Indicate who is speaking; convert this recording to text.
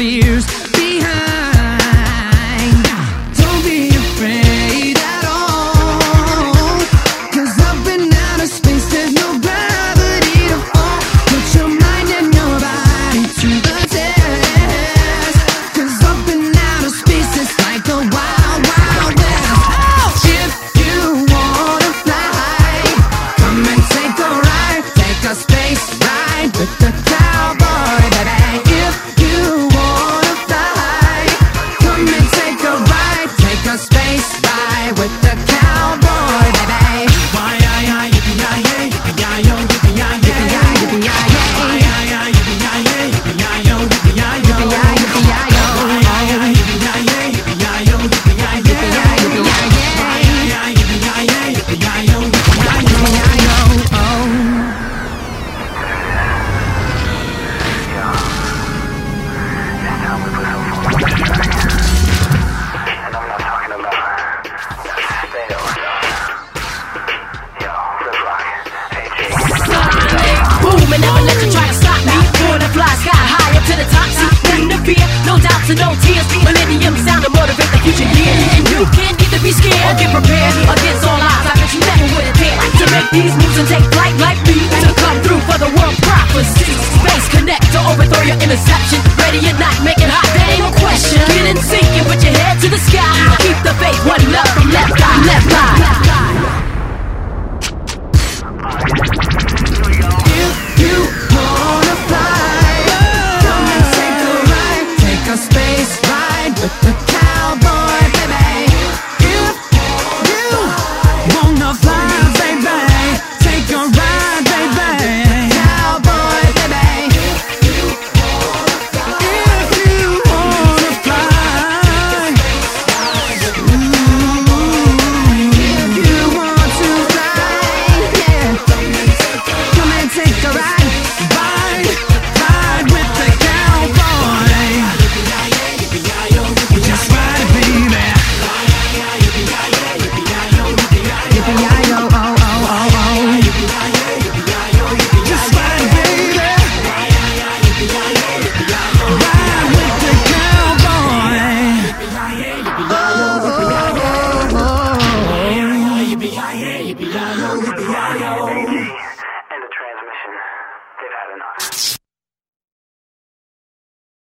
Speaker 1: fears behind. Don't be afraid at all, 'cause up in outer space there's no gravity to fall. Put your mind and your body to the test, 'cause up in outer space it's like a wild, wild west. If you wanna fly, come and take a ride, take a space ride with the cowboy, baby. If you wanna fly, come and take a ride, take a space ride with the cowboy, baby. Yippee-yi-yi, yippee-yi-yo, yippee-yi-yi, yippee-yi-yi-yo, yippee-yi-yi, yippee-yi-yo, yippee-yi-yi-yo, yippee-yi-yi-yo, yippee-yi-yi-yo, yippee-yi-yi-yo, yippee-yi-yo.
Speaker 2: Boom, and never let you try to stop me. Born to fly sky high up to the top. See, nothing to fear, no doubts and no tears. Millennium sound to motivate the future year. And you can either be scared or get prepared against all odds. I bet you never would have dared to make these moves and take flight like me. To come through for the world prophecy. Space connect to overthrow your interception. Ready or not, make